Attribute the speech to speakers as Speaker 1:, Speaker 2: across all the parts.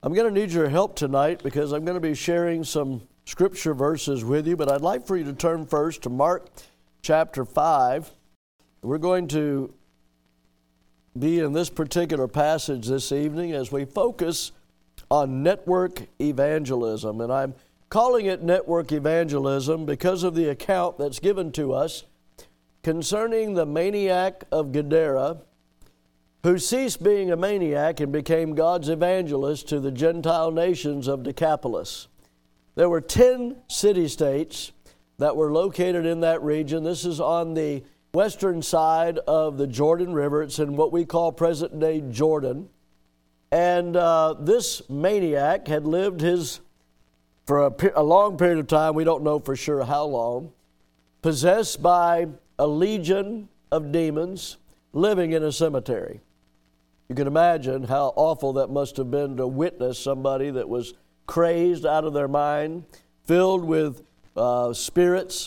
Speaker 1: I'm going to need your help tonight because I'm going to be sharing some scripture verses with you, but I'd like for you to turn first to Mark chapter 5. We're going to be in this particular passage this evening as we focus on network evangelism. And I'm calling it network evangelism because of the account that's given to us concerning the maniac of Gadara, who ceased being a maniac and became God's evangelist to the Gentile nations of Decapolis. There were 10 city-states that were located in that region. This is on the western side of the Jordan River. It's in what we call present-day Jordan. And this maniac had lived for a long period of time, we don't know for sure how long, possessed by a legion of demons living in a cemetery. You can imagine how awful that must have been to witness somebody that was crazed out of their mind, filled with spirits,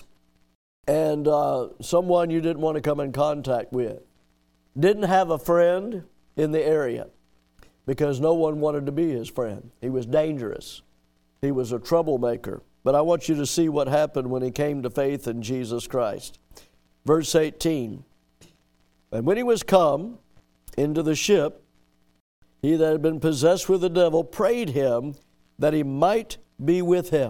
Speaker 1: and someone you didn't want to come in contact with. Didn't have a friend in the area because no one wanted to be his friend. He was dangerous. He was a troublemaker. But I want you to see what happened when he came to faith in Jesus Christ. Verse 18, and when he was come into the ship, he that had been possessed with the devil prayed him that he might be with him.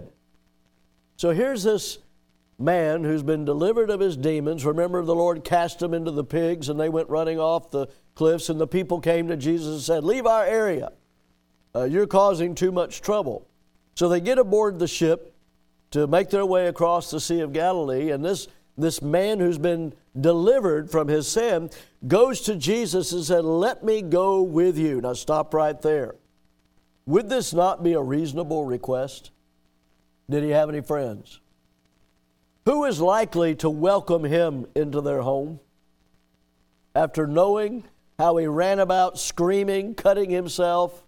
Speaker 1: So here's this man who's been delivered of his demons. Remember, the Lord cast them into the pigs and they went running off the cliffs, and the people came to Jesus and said, "Leave our area. You're causing too much trouble." So they get aboard the ship to make their way across the Sea of Galilee, and this man who's been delivered from his sin goes to Jesus and said, "Let me go with you." Now stop right there. Would this not be a reasonable request? Did he have any friends? Who is likely to welcome him into their home? After knowing how he ran about screaming, cutting himself,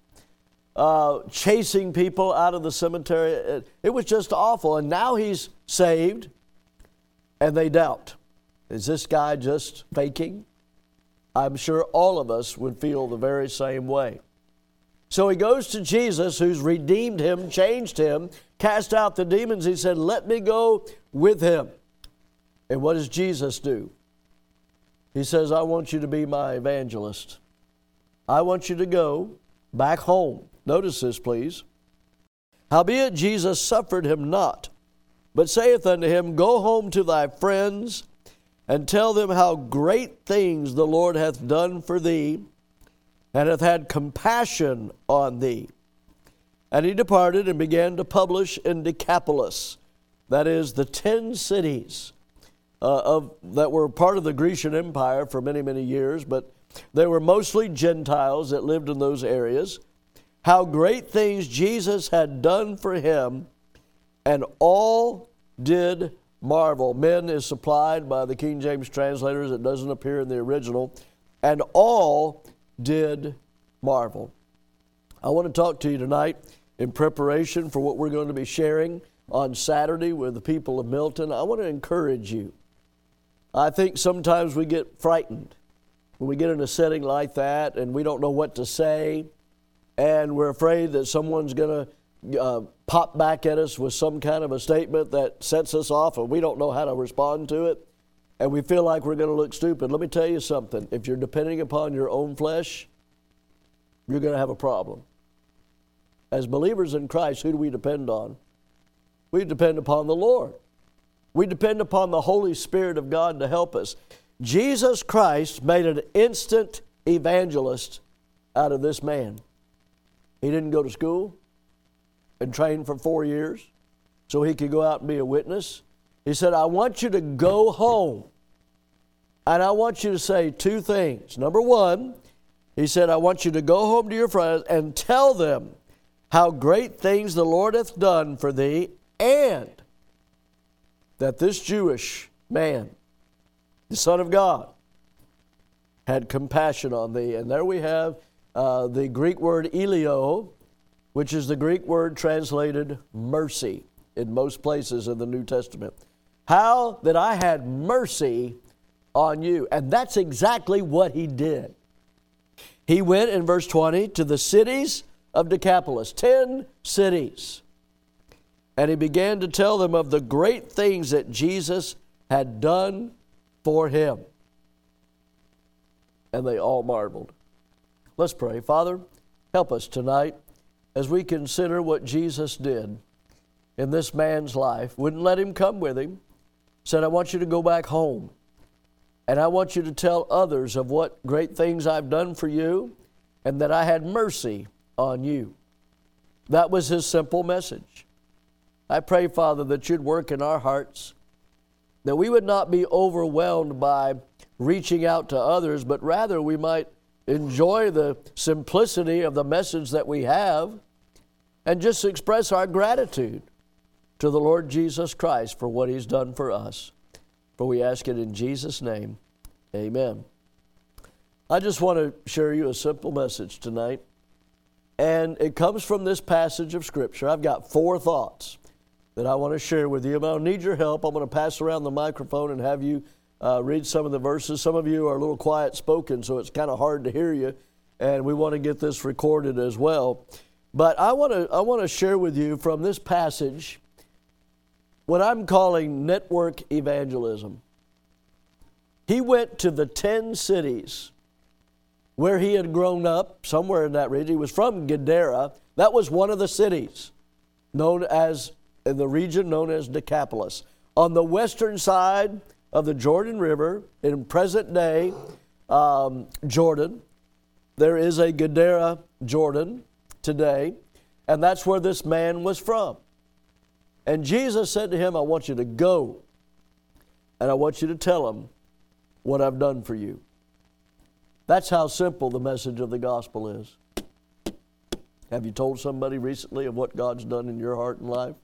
Speaker 1: chasing people out of the cemetery. It was just awful. And now he's saved, and they doubt. Is this guy just faking? I'm sure all of us would feel the very same way. So he goes to Jesus, who's redeemed him, changed him, cast out the demons. He said, "Let me go with him." And what does Jesus do? He says, "I want you to be my evangelist. I want you to go back home." Notice this, please. "Howbeit Jesus suffered him not, but saith unto him, Go home to thy friends, and tell them how great things the Lord hath done for thee, and hath had compassion on thee. And he departed and began to publish in Decapolis," that is, the 10 cities that were part of the Grecian Empire for many, many years, but they were mostly Gentiles that lived in those areas, "how great things Jesus had done for him, and all did marvel." Men is supplied by the King James translators. It doesn't appear in the original. "And all did marvel." I want to talk to you tonight in preparation for what we're going to be sharing on Saturday with the people of Milton. I want to encourage you. I think sometimes we get frightened when we get in a setting like that and we don't know what to say, and we're afraid that someone's going to pop back at us with some kind of a statement that sets us off and we don't know how to respond to it, and we feel like we're going to look stupid. Let me tell you something. If you're depending upon your own flesh, you're going to have a problem. As believers in Christ, who do we depend on? We depend upon the Lord. We depend upon the Holy Spirit of God to help us. Jesus Christ made an instant evangelist out of this man. He didn't go to school and train for 4 years so he could go out and be a witness. He said, "I want you to go home, and I want you to say 2 things. Number 1, he said, I want you to go home to your friends and tell them how great things the Lord hath done for thee, and that this Jewish man, the Son of God, had compassion on thee." And there we have the Greek word eleo, which is the Greek word translated mercy in most places in the New Testament. How that I had mercy on you. And that's exactly what he did. He went in verse 20 to the cities of Decapolis, 10 cities. And he began to tell them of the great things that Jesus had done for him. And they all marveled. Let's pray. Father, help us tonight as we consider what Jesus did in this man's life. Wouldn't let him come with him. Said, I want you to go back home. And I want you to tell others of what great things I've done for you and that I had mercy on you. That was his simple message. I pray, Father, that you'd work in our hearts, that we would not be overwhelmed by reaching out to others, but rather we might enjoy the simplicity of the message that we have and just express our gratitude to the Lord Jesus Christ for what he's done for us. For we ask it in Jesus' name. Amen. I just want to share you a simple message tonight. And it comes from this passage of Scripture. I've got 4 thoughts that I want to share with you. But I'll need your help. I'm going to pass around the microphone and have you read some of the verses. Some of you are a little quiet spoken, so it's kind of hard to hear you. And we want to get this recorded as well. But I want to share with you from this passage what I'm calling network evangelism. He went to the 10 cities where he had grown up, somewhere in that region. He was from Gadara. That was one of the cities in the region known as Decapolis. On the western side of the Jordan River, in present-day Jordan, there is a Gadara, Jordan, today, and that's where this man was from. And Jesus said to him, I want you to go, and I want you to tell them what I've done for you. That's how simple the message of the gospel is. Have you told somebody recently of what God's done in your heart and life?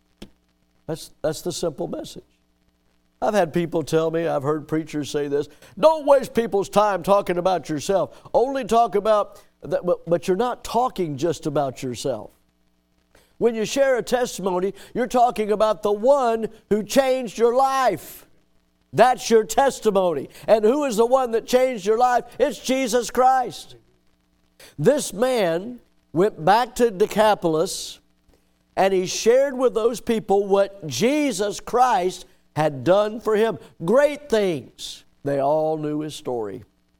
Speaker 1: That's the simple message. I've had people tell me, I've heard preachers say this, don't waste people's time talking about yourself. Only talk about that, but you're not talking just about yourself. When you share a testimony, you're talking about the one who changed your life. That's your testimony. And who is the one that changed your life? It's Jesus Christ. This man went back to Decapolis and he shared with those people what Jesus Christ had done for him. Great things. They all knew his story.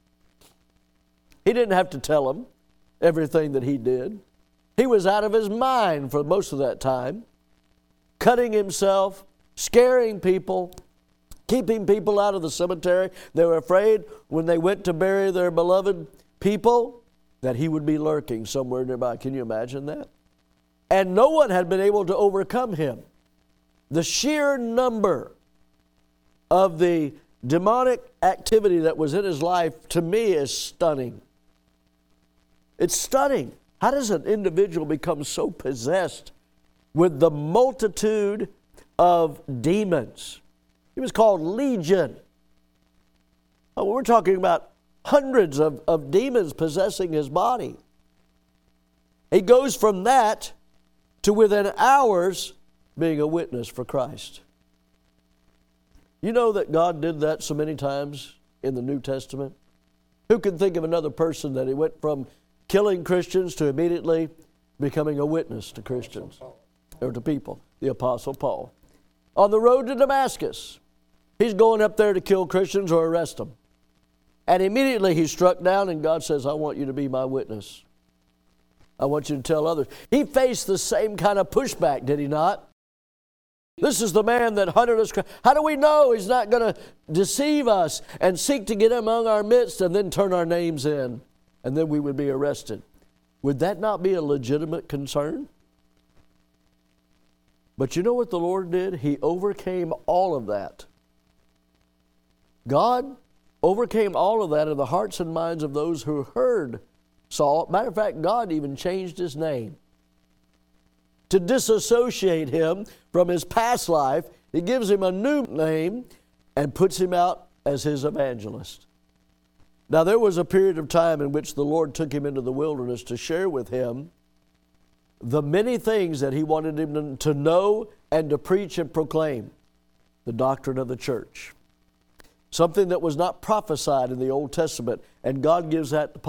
Speaker 1: He didn't have to tell them everything that he did. He was out of his mind for most of that time, cutting himself, scaring people, keeping people out of the cemetery. They were afraid when they went to bury their beloved people that he would be lurking somewhere nearby. Can you imagine that? And no one had been able to overcome him. The sheer number of the demonic activity that was in his life, to me, is stunning. It's stunning. How does an individual become so possessed with the multitude of demons? He was called Legion. We're talking about hundreds of demons possessing his body. He goes from that to within hours being a witness for Christ. You know that God did that so many times in the New Testament? Who can think of another person that he went from killing Christians to immediately becoming a witness to Christians or to people? The Apostle Paul. On the road to Damascus, he's going up there to kill Christians or arrest them. And immediately he's struck down and God says, I want you to be my witness. I want you to tell others. He faced the same kind of pushback, did he not? This is the man that hunted us. How do we know he's not going to deceive us and seek to get among our midst and then turn our names in and then we would be arrested? Would that not be a legitimate concern? But you know what the Lord did? He overcame all of that. God overcame all of that in the hearts and minds of those who heard Saul. Matter of fact, God even changed his name. To disassociate him from his past life, he gives him a new name and puts him out as his evangelist. Now, there was a period of time in which the Lord took him into the wilderness to share with him the many things that he wanted him to know and to preach and proclaim. The doctrine of the church. Something that was not prophesied in the Old Testament. And God gives that to Paul.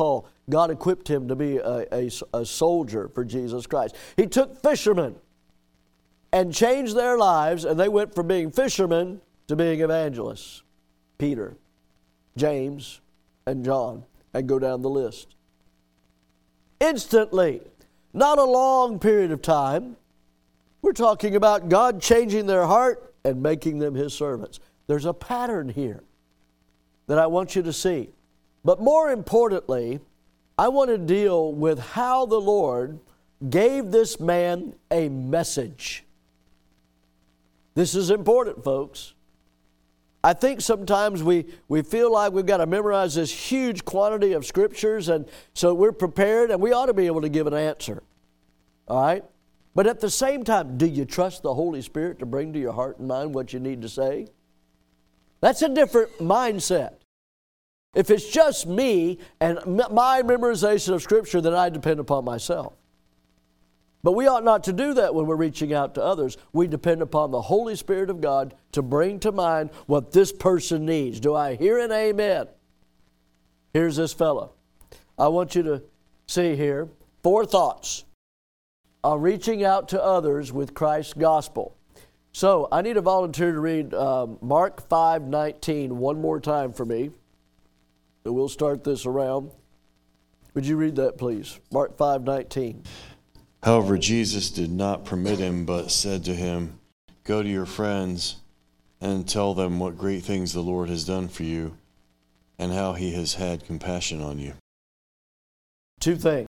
Speaker 1: God equipped him to be a soldier for Jesus Christ. He took fishermen and changed their lives, and they went from being fishermen to being evangelists. Peter, James, and John, and go down the list. Instantly, not a long period of time. We're talking about God changing their heart and making them His servants. There's a pattern here that I want you to see. But more importantly, I want to deal with how the Lord gave this man a message. This is important, folks. I think sometimes we feel like we've got to memorize this huge quantity of scriptures, and so we're prepared, and we ought to be able to give an answer. All right? But at the same time, do you trust the Holy Spirit to bring to your heart and mind what you need to say? That's a different mindset. If it's just me and my memorization of Scripture, then I depend upon myself. But we ought not to do that when we're reaching out to others. We depend upon the Holy Spirit of God to bring to mind what this person needs. Do I hear an amen? Here's this fellow. I want you to see here 4 thoughts on reaching out to others with Christ's gospel. So I need a volunteer to read Mark 5:19 one more time for me. And we'll start this around. Would you read that, please? Mark 5:19.
Speaker 2: However, Jesus did not permit him, but said to him, "Go to your friends and tell them what great things the Lord has done for you and how He has had compassion on you."
Speaker 1: 2 things.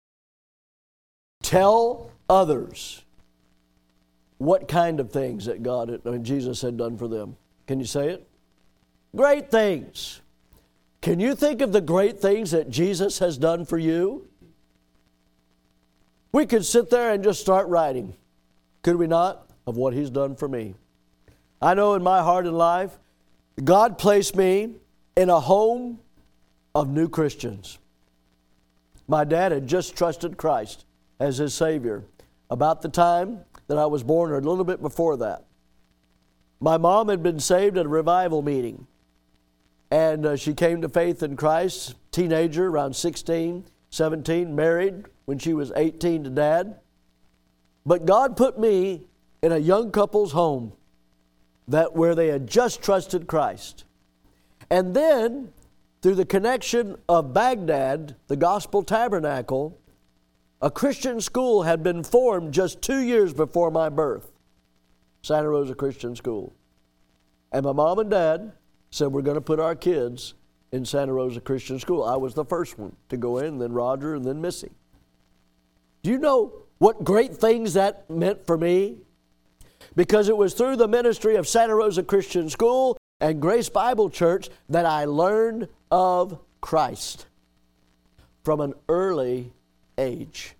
Speaker 1: Tell others what kind of things that Jesus had done for them. Can you say it? Great things. Can you think of the great things that Jesus has done for you? We could sit there and just start writing, could we not, of what He's done for me. I know in my heart and life, God placed me in a home of new Christians. My dad had just trusted Christ as his Savior about the time that I was born, or a little bit before that. My mom had been saved at a revival meeting, and she came to faith in Christ, teenager, around 16, 17, married when she was 18 to Dad. But God put me in a young couple's home where they had just trusted Christ. And then, through the connection of Baghdad, the Gospel Tabernacle, a Christian school had been formed just 2 years before my birth, Santa Rosa Christian School. And my mom and dad said, we're going to put our kids in Santa Rosa Christian School. I was the first one to go in, then Roger, and then Missy. Do you know what great things that meant for me? Because it was through the ministry of Santa Rosa Christian School and Grace Bible Church that I learned of Christ from an early age.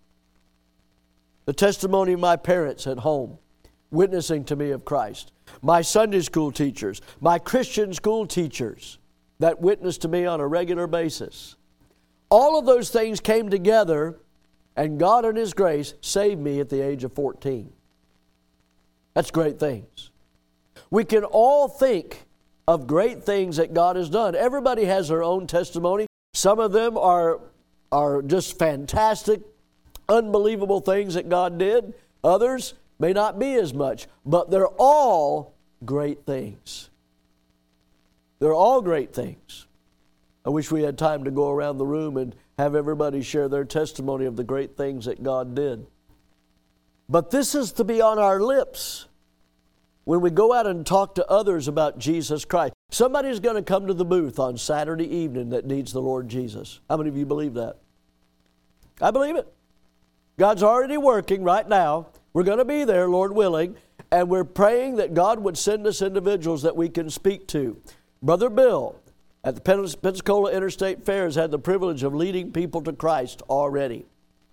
Speaker 1: The testimony of my parents at home, witnessing to me of Christ. My Sunday school teachers, my Christian school teachers that witnessed to me on a regular basis. All of those things came together, and God in His grace saved me at the age of 14. That's great things. We can all think of great things that God has done. Everybody has their own testimony. Some of them are just fantastic, unbelievable things that God did. Others may not be as much, but they're all great things. They're all great things. I wish we had time to go around the room and have everybody share their testimony of the great things that God did. But this is to be on our lips when we go out and talk to others about Jesus Christ. Somebody's going to come to the booth on Saturday evening that needs the Lord Jesus. How many of you believe that? I believe it. God's already working right now. We're going to be there, Lord willing, and we're praying that God would send us individuals that we can speak to. Brother Bill at the Pensacola Interstate Fair has had the privilege of leading people to Christ already.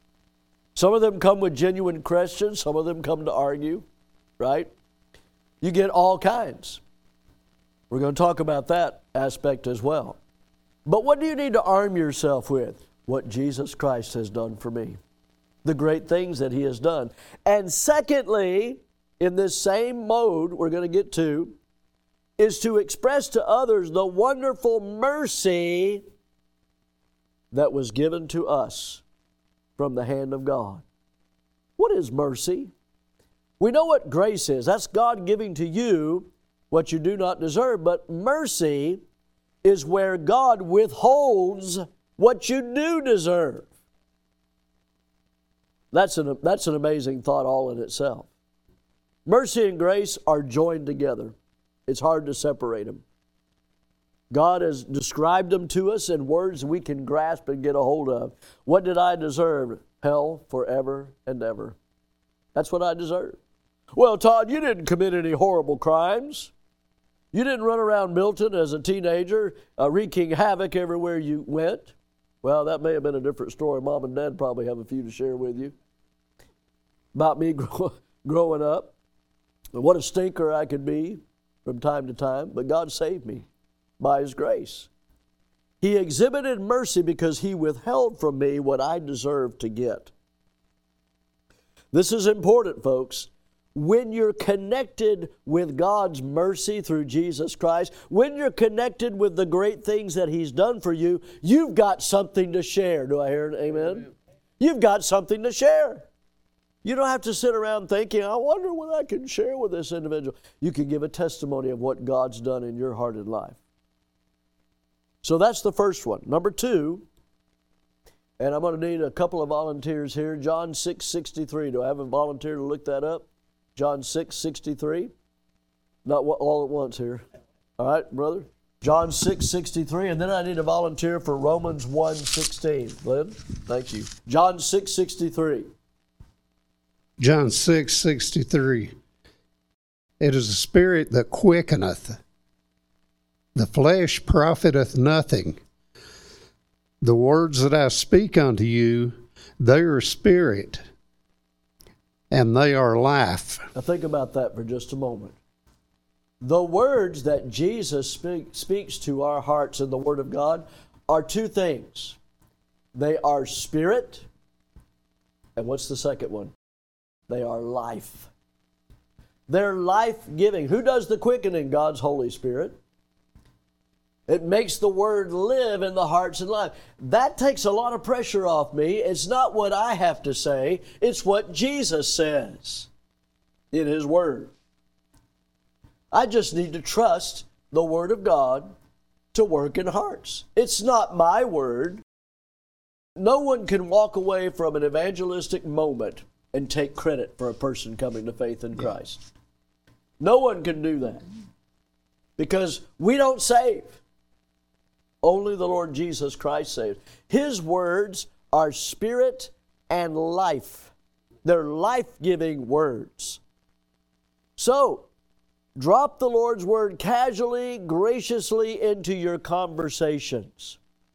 Speaker 1: Some of them come with genuine questions. Some of them come to argue, right? You get all kinds. We're going to talk about that aspect as well. But what do you need to arm yourself with? What Jesus Christ has done for me. The great things that He has done. And secondly, in this same mode we're going to get to, is to express to others the wonderful mercy that was given to us from the hand of God. What is mercy? We know what grace is. That's God giving to you what you do not deserve. But mercy is where God withholds what you do deserve. That's an amazing thought all in itself. Mercy and grace are joined together. It's hard to separate them. God has described them to us in words we can grasp and get a hold of. What did I deserve? Hell forever and ever. That's what I deserve. Well, Todd, you didn't commit any horrible crimes. You didn't run around Milton as a teenager wreaking havoc everywhere you went. Well, that may have been a different story. Mom and Dad probably have a few to share with you about me growing up. And what a stinker I could be from time to time. But God saved me by His grace. He exhibited mercy because He withheld from me what I deserved to get. This is important, folks. When you're connected with God's mercy through Jesus Christ, when you're connected with the great things that He's done for you, you've got something to share. Do I hear an amen? Amen. You've got something to share. You don't have to sit around thinking, I wonder what I can share with this individual. You can give a testimony of what God's done in your heart and life. So that's the first one. Number two, and I'm going to need a couple of volunteers here. John 6:63. Do I have a volunteer to look that up? John 6:63. Not all at once here. All right, brother? John 6:63. And then I need a volunteer for Romans 1:16. Glenn, thank you. John 6:63.
Speaker 3: John 6:63. It is the Spirit that quickeneth. The flesh profiteth nothing. The words that I speak unto you, they are spirit, and they are life.
Speaker 1: Now think about that for just a moment. The words that Jesus speaks to our hearts in the Word of God are two things. They are spirit, and what's the second one? They are life. They're life-giving. Who does the quickening? God's Holy Spirit. It makes the Word live in the hearts and lives. That takes a lot of pressure off me. It's not what I have to say. It's what Jesus says in His Word. I just need to trust the Word of God to work in hearts. It's not my word. No one can walk away from an evangelistic moment and take credit for a person coming to faith in Christ. No one can do that because we don't save. Only the Lord Jesus Christ saves. His words are spirit and life. They're life-giving words. So, drop the Lord's Word casually, graciously into your conversations.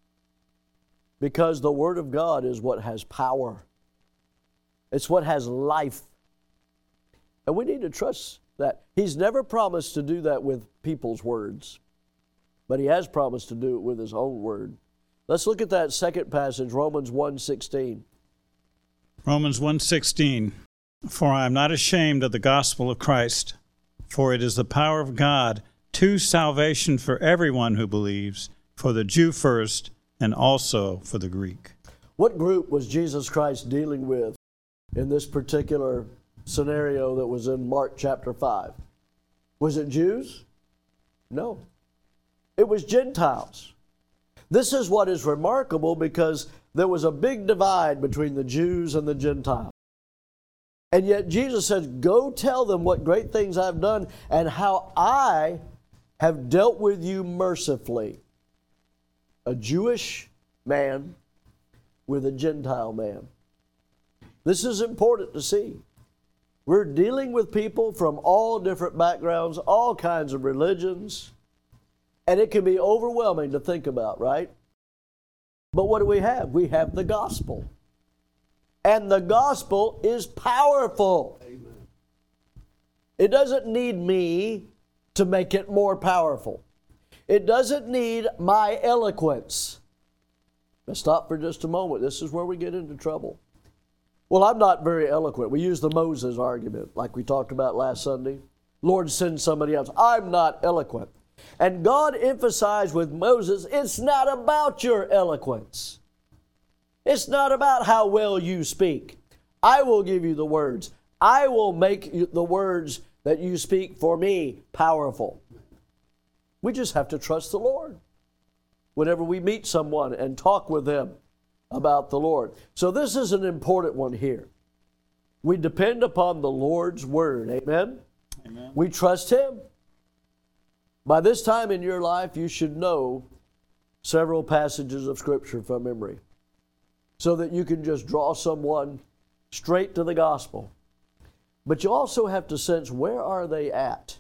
Speaker 1: Because the Word of God is what has power. It's what has life. And we need to trust that. He's never promised to do that with people's words. But He has promised to do it with His own Word. Let's look at that second passage, Romans 1:16.
Speaker 4: Romans 1:16. For I am not ashamed of the gospel of Christ, for it is the power of God to salvation for everyone who believes, for the Jew first, and also for the Greek.
Speaker 1: What group was Jesus Christ dealing with in this particular scenario that was in Mark chapter 5? Was it Jews? No. It was Gentiles. This is what is remarkable because there was a big divide between the Jews and the Gentiles. And yet Jesus said, go tell them what great things I've done and how I have dealt with you mercifully. A Jewish man with a Gentile man. This is important to see. We're dealing with people from all different backgrounds, all kinds of religions, and it can be overwhelming to think about, right? But what do we have? We have the gospel. And the gospel is powerful. Amen. It doesn't need me to make it more powerful. It doesn't need my eloquence. Let's stop for just a moment. This is where we get into trouble. Well, I'm not very eloquent. We use the Moses argument like we talked about last Sunday. Lord, send somebody else. I'm not eloquent. And God emphasized with Moses, it's not about your eloquence. It's not about how well you speak. I will give you the words. I will make the words that you speak for me powerful. We just have to trust the Lord whenever we meet someone and talk with them about the Lord. So this is an important one here. We depend upon the Lord's word. Amen? Amen. We trust Him. By this time in your life, you should know several passages of Scripture from memory so that you can just draw someone straight to the gospel. But you also have to sense, where are they at?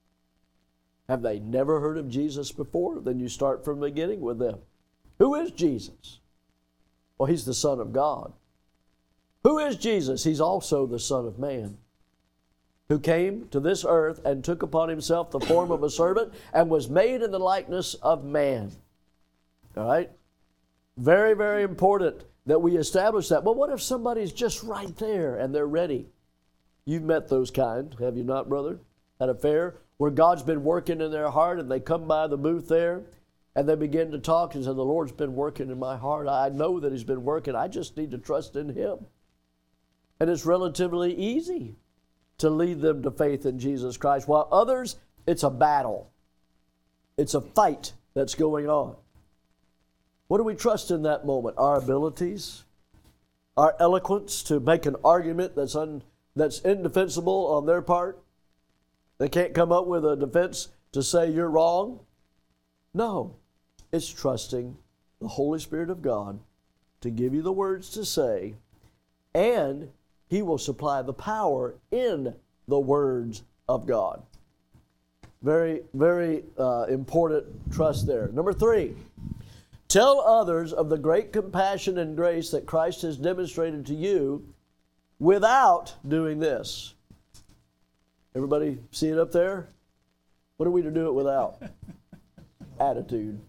Speaker 1: Have they never heard of Jesus before? Then you start from the beginning with them. Who is Jesus? Well, He's the Son of God. Who is Jesus? He's also the Son of Man, who came to this earth and took upon Himself the form of a servant and was made in the likeness of man. All right? Very, very important that we establish that. But what if somebody's just right there and they're ready? You've met those kind, have you not, brother? At a fair where God's been working in their heart, and they come by the booth there and they begin to talk and say, the Lord's been working in my heart. I know that He's been working. I just need to trust in Him. And it's relatively easy to lead them to faith in Jesus Christ, while others, it's a battle. It's a fight that's going on. What do we trust in that moment? Our abilities, our eloquence to make an argument that's indefensible on their part. They can't come up with a defense to say you're wrong. No, it's trusting the Holy Spirit of God to give you the words to say, and He will supply the power in the words of God. Very, very important trust there. Number 3, tell others of the great compassion and grace that Christ has demonstrated to you without doing this. Everybody see it up there? What are we to do it without? Attitude.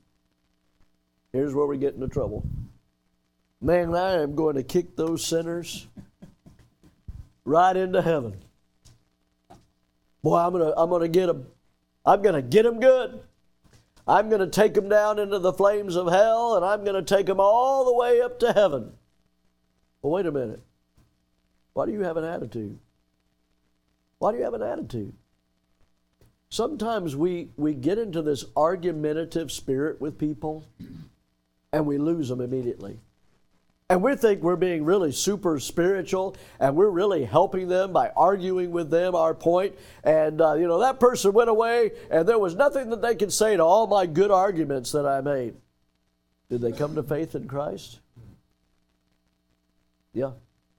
Speaker 1: Here's where we get into trouble. Man, I am going to kick those sinners right into heaven. Boy, I'm gonna get them. I'm gonna get them good. I'm gonna take them down into the flames of hell, and I'm gonna take them all the way up to heaven. Well, wait a minute. Why do you have an attitude? Why do you have an attitude? Sometimes we get into this argumentative spirit with people, and we lose them immediately. And we think we're being really super spiritual, and we're really helping them by arguing with them our point. And, that person went away, and there was nothing that they could say to all my good arguments that I made. Did they come to faith in Christ? Yeah.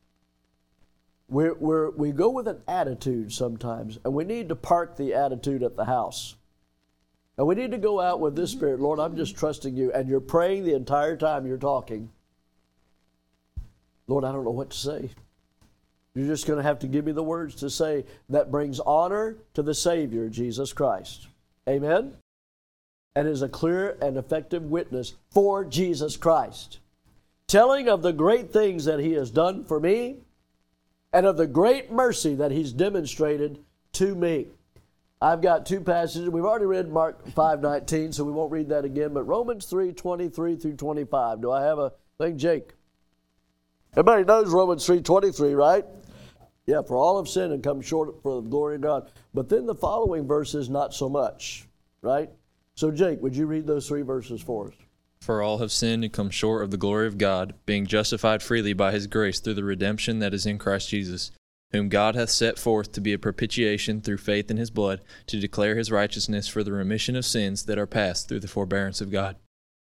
Speaker 1: We go with an attitude sometimes, and we need to park the attitude at the house. And we need to go out with this spirit. Lord, I'm just trusting you. And you're praying the entire time you're talking. Lord, I don't know what to say. You're just going to have to give me the words to say that brings honor to the Savior, Jesus Christ. Amen? And is a clear and effective witness for Jesus Christ. Telling of the great things that He has done for me, and of the great mercy that He's demonstrated to me. I've got 2 passages. We've already read Mark 5:19, so we won't read that again, but Romans 3:23 through 25. Do I have a thing, Jake? Everybody knows Romans 3:23, right? Yeah, for all have sinned and come short for the glory of God. But then the following verses, not so much, right? So Jake, would you read those 3 verses for us?
Speaker 5: For all have sinned and come short of the glory of God, being justified freely by His grace through the redemption that is in Christ Jesus, whom God hath set forth to be a propitiation through faith in His blood, to declare His righteousness for the remission of sins that are past through the forbearance of God.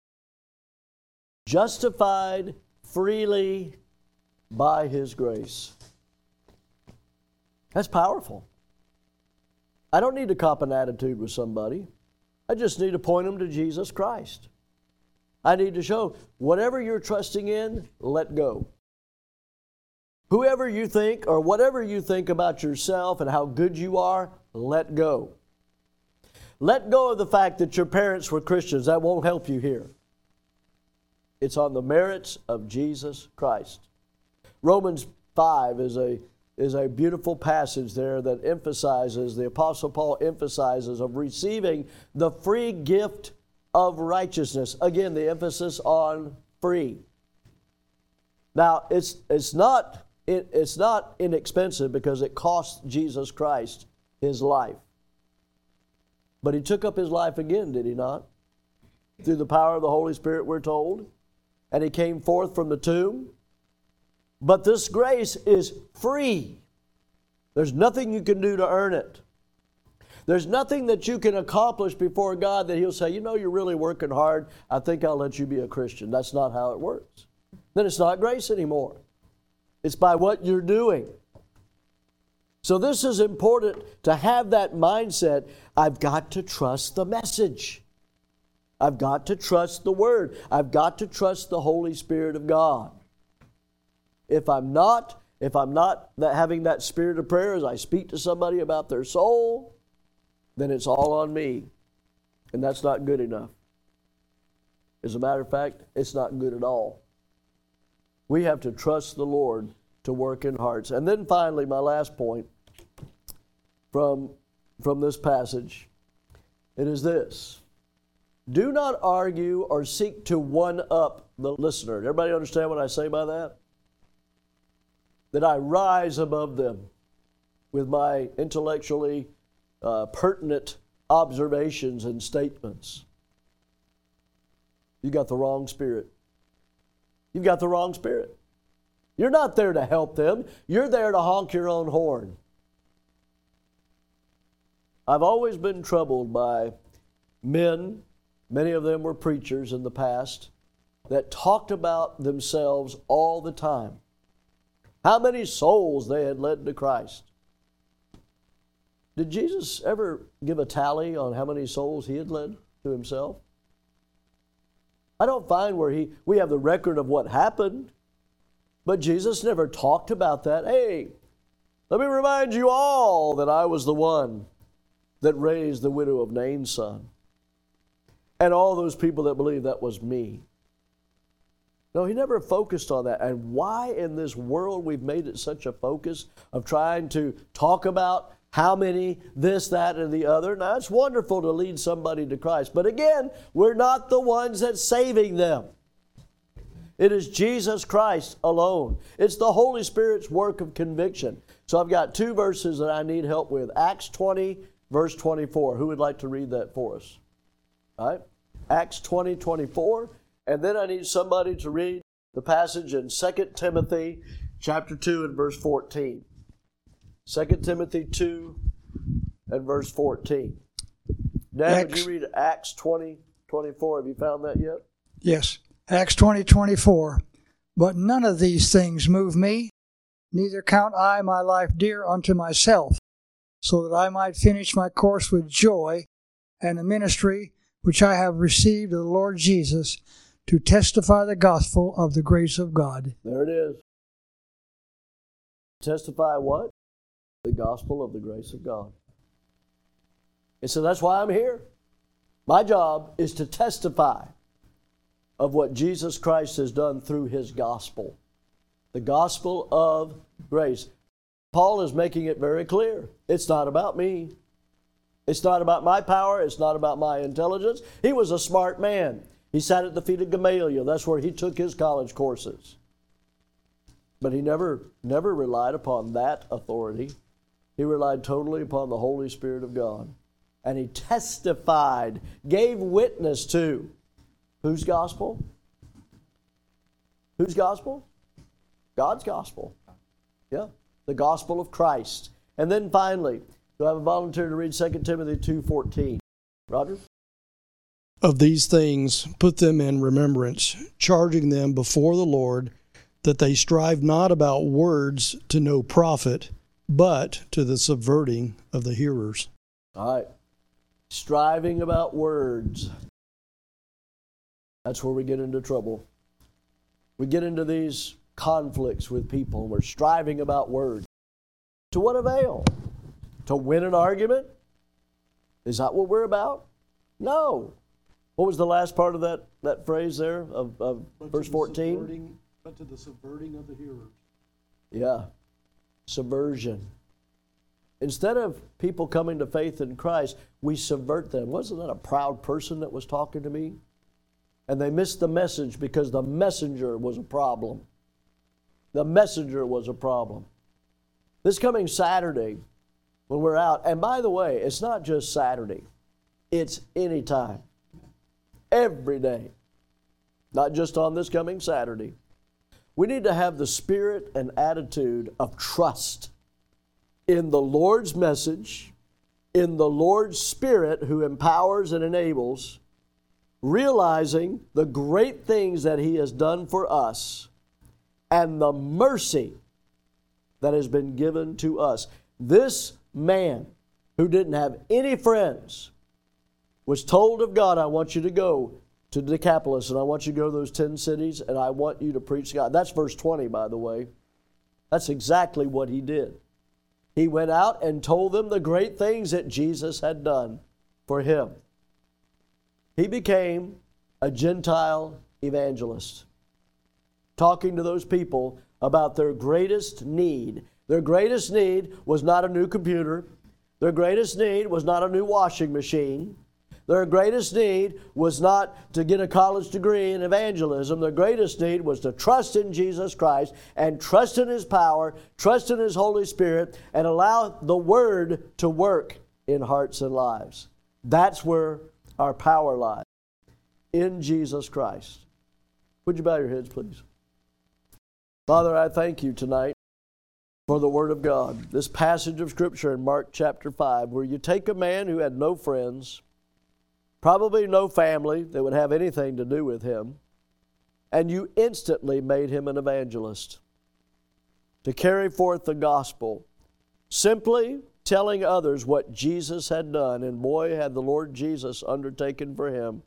Speaker 1: Justified freely by His grace. That's powerful. I don't need to cop an attitude with somebody. I just need to point them to Jesus Christ. I need to show, whatever you're trusting in, let go. Whoever you think or whatever you think about yourself and how good you are, let go. Let go of the fact that your parents were Christians. That won't help you here. It's on the merits of Jesus Christ. Romans 5 is a beautiful passage there that emphasizes, the Apostle Paul emphasizes, of receiving the free gift of righteousness. Again, the emphasis on free. Now, it's not inexpensive because it cost Jesus Christ his life. But he took up his life again, did he not? Through the power of the Holy Spirit, we're told. And he came forth from the tomb. But this grace is free. There's nothing you can do to earn it. There's nothing that you can accomplish before God that he'll say, you know, you're really working hard. I think I'll let you be a Christian. That's not how it works. Then it's not grace anymore. It's by what you're doing. So this is important to have that mindset. I've got to trust the message. I've got to trust the Word. I've got to trust the Holy Spirit of God. If I'm not having that spirit of prayer as I speak to somebody about their soul, then it's all on me. And that's not good enough. As a matter of fact, it's not good at all. We have to trust the Lord to work in hearts. And then finally, my last point from this passage, it is this. Do not argue or seek to one-up the listener. Everybody understand what I say by that? That I rise above them with my intellectually pertinent observations and statements. You got the wrong spirit. You've got the wrong spirit. You're not there to help them. You're there to honk your own horn. I've always been troubled by men, many of them were preachers in the past, that talked about themselves all the time. How many souls they had led to Christ. Did Jesus ever give a tally on how many souls he had led to himself? I don't find where we have the record of what happened, but Jesus never talked about that. Hey, let me remind you all that I was the one that raised the widow of Nain's son. And all those people that believe that was me. No, he never focused on that. And why in this world we've made it such a focus of trying to talk about how many, this, that, and the other. Now, it's wonderful to lead somebody to Christ. But again, we're not the ones that's saving them. It is Jesus Christ alone. It's the Holy Spirit's work of conviction. So I've got two verses that I need help with. Acts 20, verse 24. Who would like to read that for us? All right. Acts 20, 24. And then I need somebody to read the passage in 2 Timothy chapter 2 and verse 14. 2 Timothy 2 and verse 14. Dan, would you read Acts 20, 24? Have you found that yet?
Speaker 6: Yes. Acts 20, 24. But none of these things move me, neither count I my life dear unto myself, so that I might finish my course with joy and the ministry which I have received of the Lord Jesus, to testify the gospel of the grace of God.
Speaker 1: There it is. Testify what? The gospel of the grace of God. And so that's why I'm here. My job is to testify of what Jesus Christ has done through His gospel. The gospel of grace. Paul is making it very clear. It's not about me. It's not about my power. It's not about my intelligence. He was a smart man. He sat at the feet of Gamaliel. That's where he took his college courses. But he never relied upon that authority. He relied totally upon the Holy Spirit of God. And he testified, gave witness to whose gospel? Whose gospel? God's gospel. Yeah, the gospel of Christ. And then finally, do I have a volunteer to read 2 Timothy 2:14? Roger?
Speaker 7: Of these things put them in remembrance, charging them before the Lord that they strive not about words to no profit, but to the subverting of the hearers.
Speaker 1: All right. Striving about words. That's where we get into trouble. We get into these conflicts with people. We're striving about words. To what avail? To win an argument? Is that what we're about? No. What was the last part of that phrase there of verse 14?
Speaker 7: But to the subverting of the hearers.
Speaker 1: Yeah. Subversion. Instead of people coming to faith in Christ, we subvert them. Wasn't that a proud person that was talking to me? And they missed the message because the messenger was a problem. The messenger was a problem. This coming Saturday, when we're out, and by the way, it's not just Saturday, it's any time, every day, not just on this coming Saturday. We need to have the spirit and attitude of trust in the Lord's message, in the Lord's Spirit who empowers and enables, realizing the great things that He has done for us and the mercy that has been given to us. This man who didn't have any friends was told of God, I want you to go to Decapolis, and I want you to go to those 10 cities, and I want you to preach God. That's verse 20, by the way. That's exactly what he did. He went out and told them the great things that Jesus had done for him. He became a Gentile evangelist, talking to those people about their greatest need. Their greatest need was not a new computer. Their greatest need was not a new washing machine. Their greatest need was not to get a college degree in evangelism. Their greatest need was to trust in Jesus Christ and trust in His power, trust in His Holy Spirit, and allow the Word to work in hearts and lives. That's where our power lies, in Jesus Christ. Would you bow your heads, please? Father, I thank you tonight for the Word of God. This passage of Scripture in Mark chapter 5, where you take a man who had no friends, probably no family that would have anything to do with him, and you instantly made him an evangelist to carry forth the gospel, simply telling others what Jesus had done. And boy, had the Lord Jesus undertaken for him,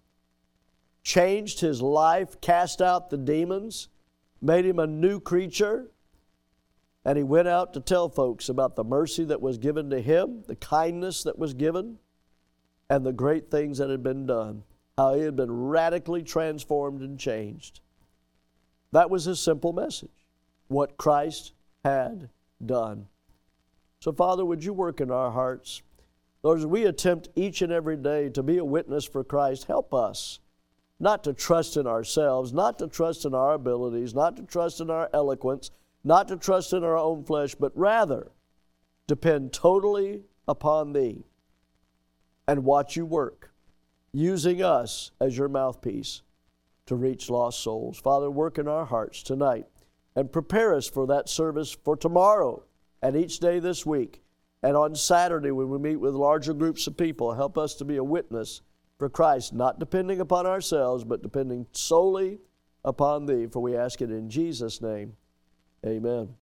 Speaker 1: changed his life, cast out the demons, made him a new creature, and he went out to tell folks about the mercy that was given to him, the kindness that was given, and the great things that had been done, how he had been radically transformed and changed. That was his simple message, what Christ had done. So, Father, would you work in our hearts? Lord, as we attempt each and every day to be a witness for Christ, help us not to trust in ourselves, not to trust in our abilities, not to trust in our eloquence, not to trust in our own flesh, but rather depend totally upon Thee and watch you work, using us as your mouthpiece to reach lost souls. Father, work in our hearts tonight and prepare us for that service for tomorrow and each day this week. And on Saturday when we meet with larger groups of people, help us to be a witness for Christ, not depending upon ourselves, but depending solely upon Thee. For we ask it in Jesus' name. Amen.